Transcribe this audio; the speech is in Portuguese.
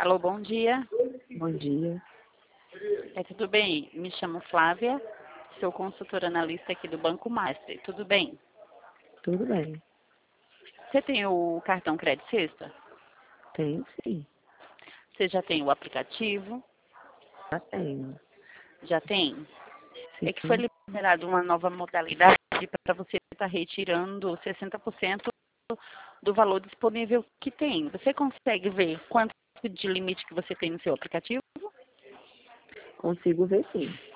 Alô, bom dia. Bom dia. Tudo bem? Me chamo Flávia, sou consultora analista aqui do Banco Master. Tudo bem? Tudo bem? Você tem o cartão Crédito Sexta? Tenho sim. Você já tem o aplicativo? Já tenho. Já tem? É que foi Sim. liberada uma nova modalidade para você estar retirando 60% do valor disponível que tem. Você consegue ver quanto de limite que você tem no seu aplicativo? Consigo ver sim.